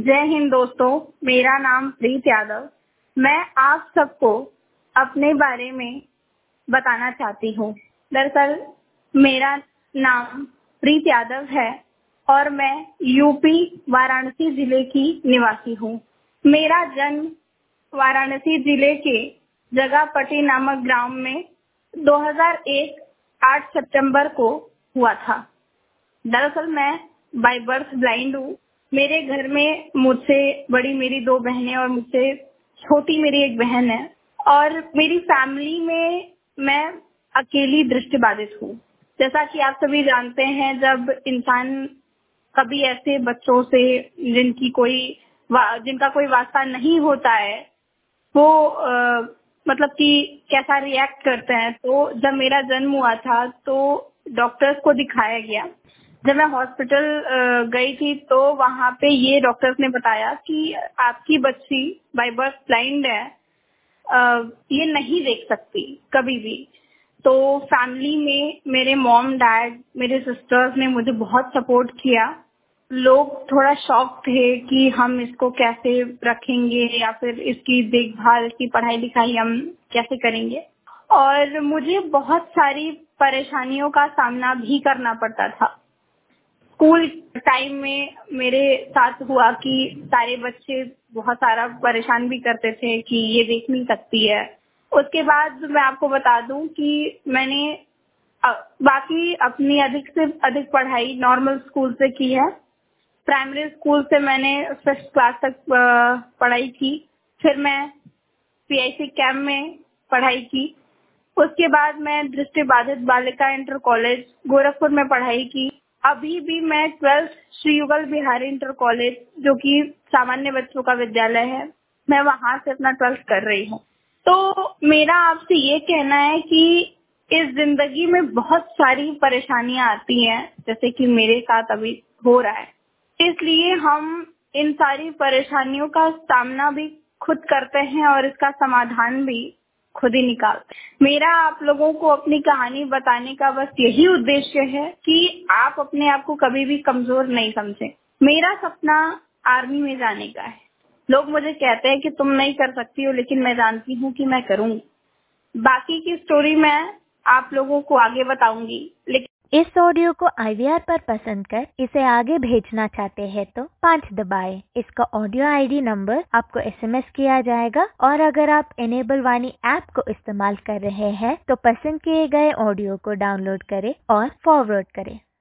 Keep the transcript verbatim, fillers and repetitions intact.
जय हिंद दोस्तों, मेरा नाम प्रीत यादव। मैं आप सबको अपने बारे में बताना चाहती हूँ। दरअसल मेरा नाम प्रीत यादव है और मैं यूपी वाराणसी जिले की निवासी हूँ। मेरा जन्म वाराणसी जिले के जगापटी नामक ग्राम में दो हज़ार एक आठ सितंबर को हुआ था। दरअसल मैं बाय बर्थ ब्लाइंड हूँ। मेरे घर में मुझसे बड़ी मेरी दो बहनें और मुझसे छोटी मेरी एक बहन है और मेरी फैमिली में मैं अकेली दृष्टिबाधित हूँ। जैसा कि आप सभी जानते हैं, जब इंसान कभी ऐसे बच्चों से जिनकी कोई जिनका कोई वास्ता नहीं होता है, वो आ, मतलब कि कैसा रिएक्ट करते हैं। तो जब मेरा जन्म हुआ था तो डॉक्टर्स को दिखाया गया। जब मैं हॉस्पिटल गई थी तो वहाँ पे ये डॉक्टर्स ने बताया कि आपकी बच्ची बाय बर्थ ब्लाइंड है, ये नहीं देख सकती कभी भी। तो फैमिली में मेरे मॉम डैड मेरे सिस्टर्स ने मुझे बहुत सपोर्ट किया। लोग थोड़ा शॉक थे कि हम इसको कैसे रखेंगे या फिर इसकी देखभाल की पढ़ाई लिखाई हम कैसे करेंगे, और मुझे बहुत सारी परेशानियों का सामना भी करना पड़ता था। स्कूल टाइम में मेरे साथ हुआ कि सारे बच्चे बहुत सारा परेशान भी करते थे कि ये देख नहीं सकती है। उसके बाद मैं आपको बता दूं कि मैंने बाकी अपनी अधिक से अधिक पढ़ाई नॉर्मल स्कूल से की है। प्राइमरी स्कूल से मैंने फिफ्थ क्लास तक पढ़ाई की। फिर मैं पीआईसी कैंप में पढ़ाई की। उसके बाद मैं दृष्टिबाधित बालिका इंटर कॉलेज गोरखपुर में पढ़ाई की। अभी भी मैं ट्वेल्थ श्री युगल बिहारी इंटर कॉलेज, जो कि सामान्य बच्चों का विद्यालय है, मैं वहां से अपना ट्वेल्थ कर रही हूँ। तो मेरा आपसे ये कहना है कि इस जिंदगी में बहुत सारी परेशानियां आती हैं, जैसे कि मेरे साथ अभी हो रहा है। इसलिए हम इन सारी परेशानियों का सामना भी खुद करते हैं और इसका समाधान भी खुद ही निकालते हैं। मेरा आप लोगों को अपनी कहानी बताने का बस यही उद्देश्य है कि आप अपने आप को कभी भी कमजोर नहीं समझें। मेरा सपना आर्मी में जाने का है। लोग मुझे कहते हैं कि तुम नहीं कर सकती हो, लेकिन मैं जानती हूँ कि मैं करूँगी। बाकी की स्टोरी मैं आप लोगों को आगे बताऊंगी। लेकिन इस ऑडियो को आईवीआर पर पसंद कर इसे आगे भेजना चाहते हैं तो पाँच दबाएं। इसका ऑडियो आईडी नंबर आपको एसएमएस किया जाएगा, और अगर आप इनेबल वाणी ऐप को इस्तेमाल कर रहे हैं तो पसंद किए गए ऑडियो को डाउनलोड करें और फॉरवर्ड करें।